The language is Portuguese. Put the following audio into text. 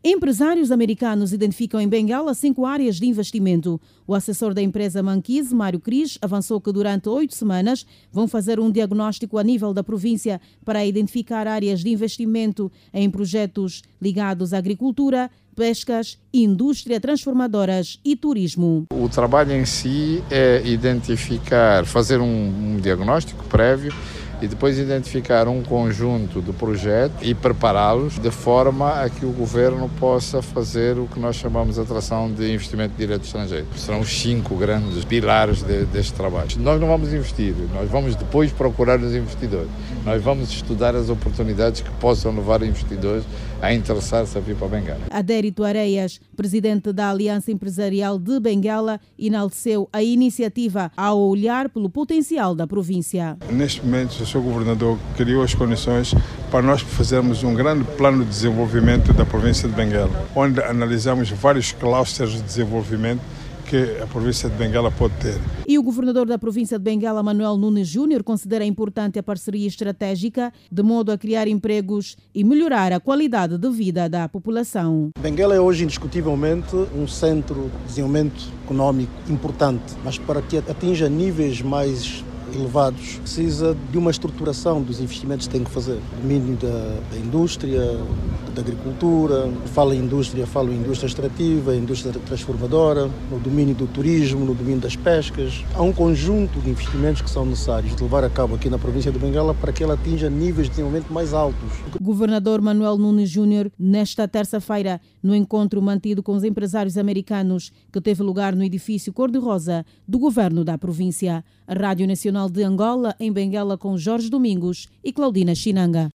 Empresários americanos identificam em Benguela 5 áreas de investimento. O assessor da empresa Manquise, Mário Cris, avançou que durante 8 semanas vão fazer um diagnóstico a nível da província para identificar áreas de investimento em projetos ligados à agricultura, pescas, indústria transformadoras e turismo. O trabalho em si é identificar, fazer um diagnóstico prévio e depois identificar um conjunto de projetos e prepará-los de forma a que o governo possa fazer o que nós chamamos de atração de investimento direto estrangeiro. Serão os 5 grandes pilares deste trabalho. Nós não vamos investir, nós vamos depois procurar os investidores. Nós vamos estudar as oportunidades que possam levar investidores a interessar-se a vir para Benguela. Adérito Areias, presidente da Aliança Empresarial de Benguela, enalteceu a iniciativa ao olhar pelo potencial da província. Neste momento, o Sr. Governador criou as condições para nós fazermos um grande plano de desenvolvimento da província de Benguela, onde analisamos vários clusters de desenvolvimento que a província de Benguela pode ter. E o governador da província de Benguela, Manuel Nunes Júnior, considera importante a parceria estratégica de modo a criar empregos e melhorar a qualidade de vida da população. Benguela é hoje indiscutivelmente um centro de desenvolvimento económico importante, mas para que atinja níveis mais elevados, precisa de uma estruturação dos investimentos que tem que fazer. Domínio da indústria, da agricultura, falo em indústria extrativa, indústria transformadora, no domínio do turismo, no domínio das pescas. Há um conjunto de investimentos que são necessários de levar a cabo aqui na província de Benguela para que ela atinja níveis de desenvolvimento mais altos. O governador Manuel Nunes Júnior, nesta terça-feira, no encontro mantido com os empresários americanos, que teve lugar no edifício Cor-de-Rosa do governo da província. A Rádio Nacional de Angola, em Benguela, com Jorge Domingos e Claudina Chinanga.